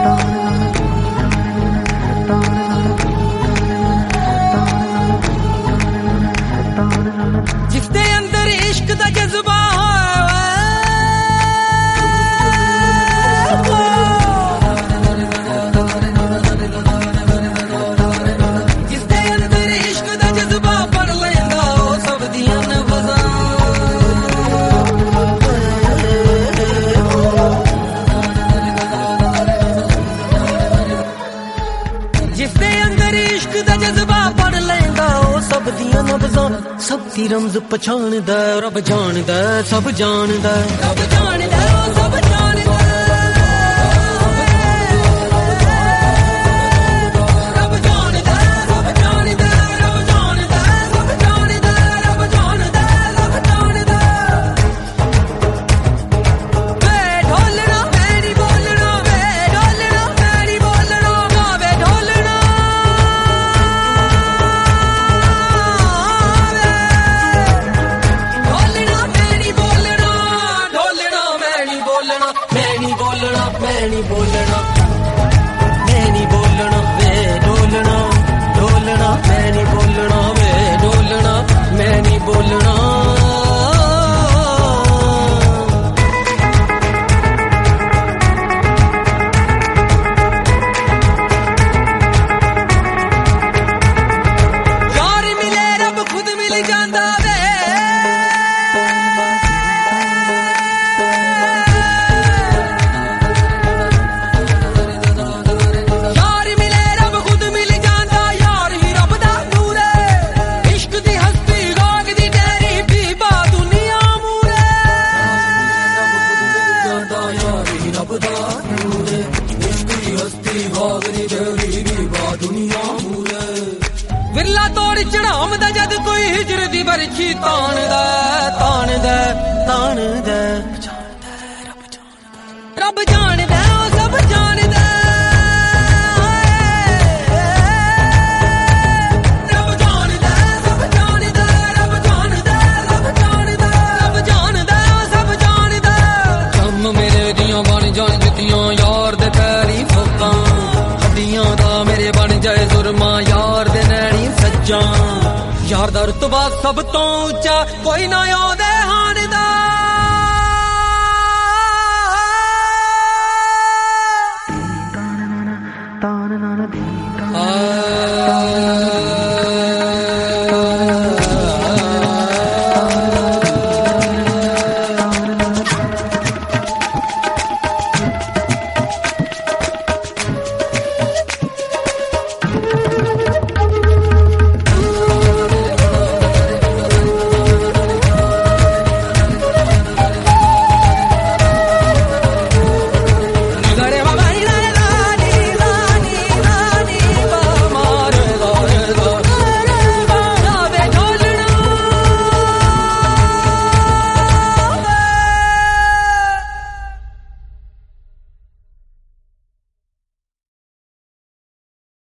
जिसदे अंदर इश्क दा जज्बा जिसदे अंदर इश्क दा जज्बा पढ़ लेंदा ओ सब दियां नब्ज़ां जिसदे अंदर इश्क दा जज्बा पढ़ लेंदा ओ सब दियां नब्ज़ां सब दी रमज़ पछाणदा रब जानदा सब जानदा रब जानदा ओ सब जानदा रब जानदा सब जानदा रब जानदा सब जानदा रब जानदा सब जानदा वे ढोलना मैं नहीं बोलना वे ढोलना मैं नहीं बोलना वे ढोलना मैं नहीं बोलना मैं नहीं बोलना वे ढोलना ढोलना मैं नहीं बोलना वे ढोलना मैं नहीं बोलना यार मिले रब खुद मिल जांदा वे विरला तोड़ चढ़ावदा जद कोई हिजर दी बरछी तानदा तानदा तानदा रब जानदा ओ सब जानदा रब जानदा सब जानदा रब जानदा सब जानदा रब जानदा सब जानदा कम मेरे दियां बन जान जुतियां यार दे पैरी फोकां हड्डियां दा मेरे बन जाए जुर्मा यार दे नैनी सज्जां यार दा रुतबा सब तो ऊंचा कोई ना ओदे हां